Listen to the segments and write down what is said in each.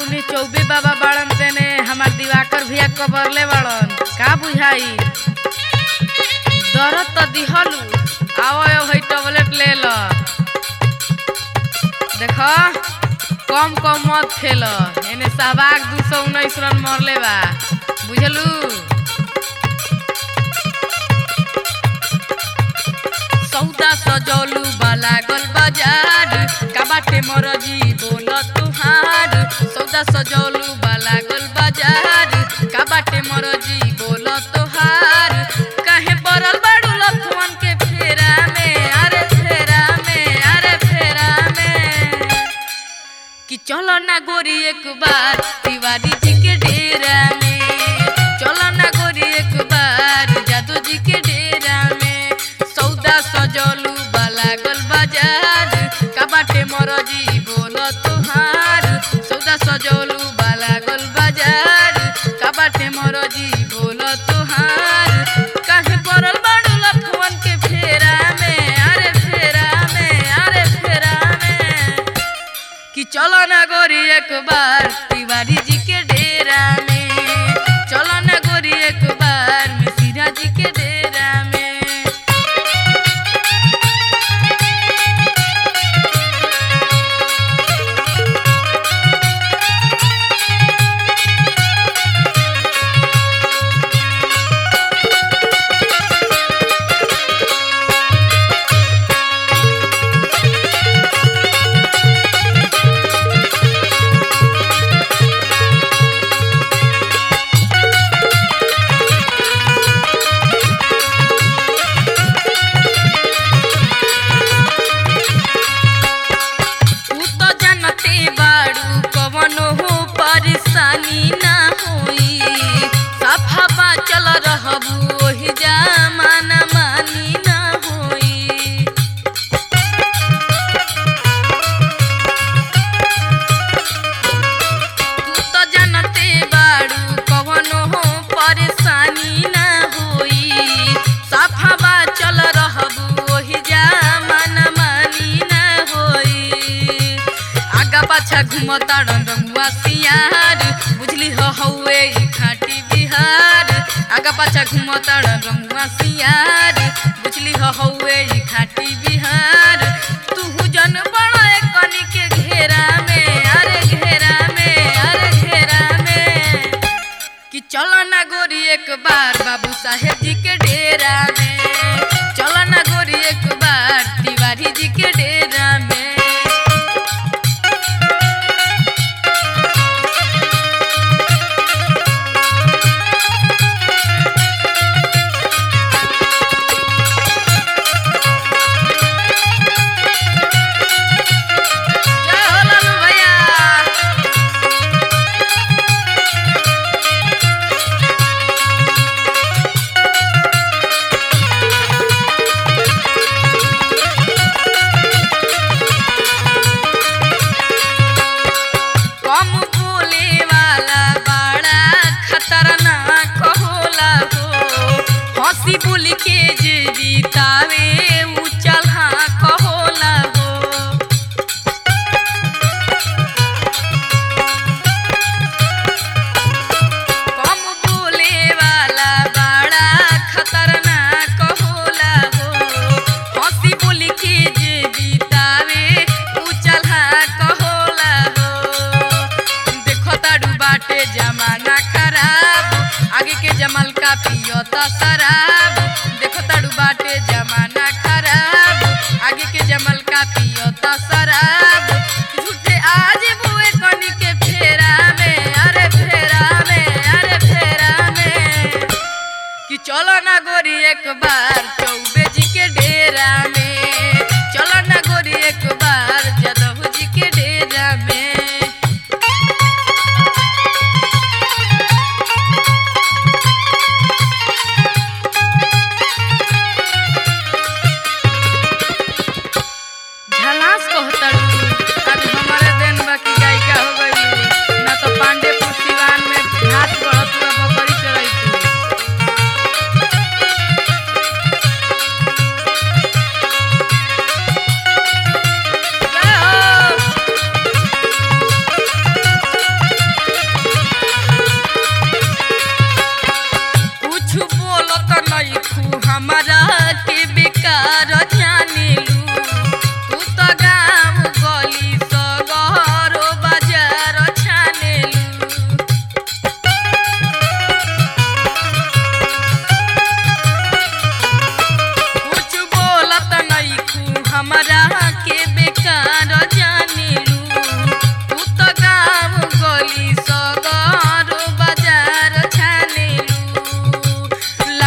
उन्हें चौबे बाबा बाड़न तेने हमार दिवाकर भैया कबरले बाड़न का बुझाई दरद तो दिहलू आओ है टैबलेट ले ल देखो कम कम मत खेल एने सहवाग 219 रन मरले बा बुझलू सौदा सजौलू बाला गल बाजार का बाटे मरजी बोल तुहार सौदा सजौलू बाला गल बाजार का बाटे मरजी बोल तुहार काहे पड़ल बाड़ू लफवन के फेरा में अरे फेरा में अरे फेरा में कि चलो ना गोरी एक बार तिवारी जी के डेरा में चलो ना गोरी एक बार जादू जी के डेरा में सौदा सजौलू बाला गल बाजार का बाटे मरजी बोल तुहार सौदा सजौलू बाला गल बाजार का बाटे मरजी बोल तुहार काहे पड़ल बाड़ू लफवन के फेरा में अरे फेरा में अरे फेरा में कि चलो ना गोरी एक बार तिवारी जी के डेरा में चलो ना गोरी एक बार मिसिरा जी के डेरा में परेशानी ना होई सफा बाचल रहबू ओहि जमाना मानी ना होई तू तो जानते बाड़ू कवनो परेशानी ना होई सफा बाचल रहबू ओहि जमाना मानी ना होई आगा पाछा घुमता रंगुआ सियार बुझली हो हौवे ई खाटी बिहार आगा पाछा घुमता रंगुआ सियार बुझली हो हौवे ई खाटी बिहार तू जन बड़ा कनी के घेरा में अरे घेरा में अरे घेरा में कि चलो ना गोरी एक बार बाबू साहेब जी के डेरा में चलो ना गोरी एक बार तिवारी जी के डेरा में बोल के जे बीतावे उ चलहा कहोला हो कम बोले वाला बड़ा खतरनाक होला हो हंसी बोल के जे बीतावे उ चलहा कहोला हो देखो ताड़ू बाटे जमाना खराब आगे के जमाल का पियता शराब देखो ताड़ू बाटे जमाना खराब आगे के जमल का पियता शराब झूठे आज बुए कनी के फेरा में अरे फेरा में अरे फेरा में कि चलो ना गोरी एक बार चौबे जी के डेरा में चलो ना गोरी एक बार जदव जी के डेरा में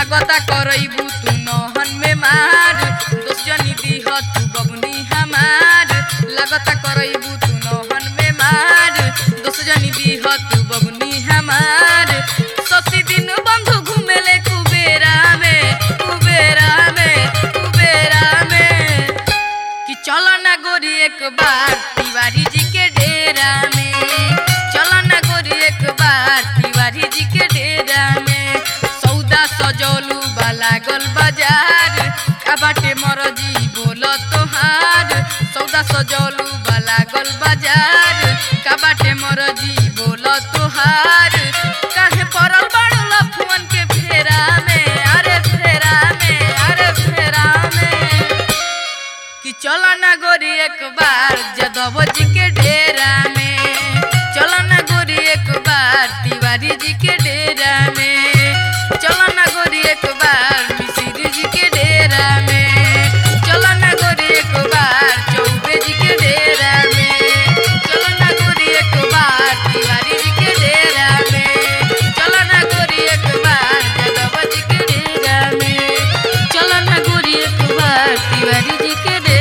लागता करैबू तू नहन में मार दोस्त जनी दीह तू बबनी हमार लागता करैबू तू नहन में मार दोस्त जनी दीह तू बबनी हमार ससी दिन बंधु घूमेले कुबेरा में कुबेरा में कुबेरा में कि चलो ना गोरी एक बार तिवारी जी के डेरा में चलो ना गोरी एक बार तिवारी जी के डेरा में सौदा सजौलू वाला गल बाजार का बाटे मरजी बोलो तोहार सौदा सजौलू वाला गल बाजार का बाटे मरजी बोलो तोहार काहे पड़ल बाड़ू लफुअन के फेरा में अरे फेरा में अरे फेरा में कि चलो ना गोरी एक बार जदव जी के डेरा में चलो ना गोरी एक बार तिवारी जी के डेरा में चलो ना गोरी एक बार मिसिर जी के डेरा में चलो ना गोरी एक बार चौबे जी के डेरा में चलो ना गोरी एक बार तिवारी जी के डेरा में चलो ना गोरी एक बार जदव जी के डेरा में चलो ना गोरी एक बार तिवारी जी के डेरा